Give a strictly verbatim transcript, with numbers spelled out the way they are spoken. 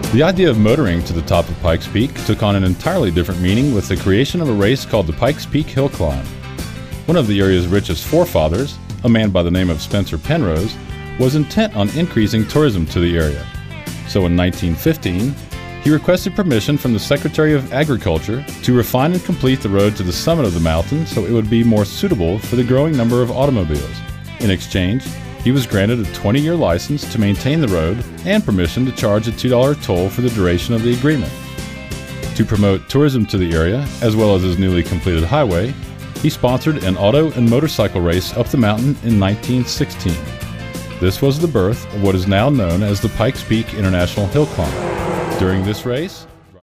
The idea of motoring to the top of Pikes Peak took on an entirely different meaning with the creation of a race called the Pikes Peak Hill Climb. One of the area's richest forefathers, a man by the name of Spencer Penrose, was intent on increasing tourism to the area. So in nineteen fifteen, he requested permission from the Secretary of Agriculture to refine and complete the road to the summit of the mountain so it would be more suitable for the growing number of automobiles. In exchange, he was granted a twenty-year license to maintain the road and permission to charge a two dollar toll for the duration of the agreement. To promote tourism to the area, as well as his newly completed highway, he sponsored an auto and motorcycle race up the mountain in nineteen sixteen. This was the birth of what is now known as the Pikes Peak International Hill Climb. During this race,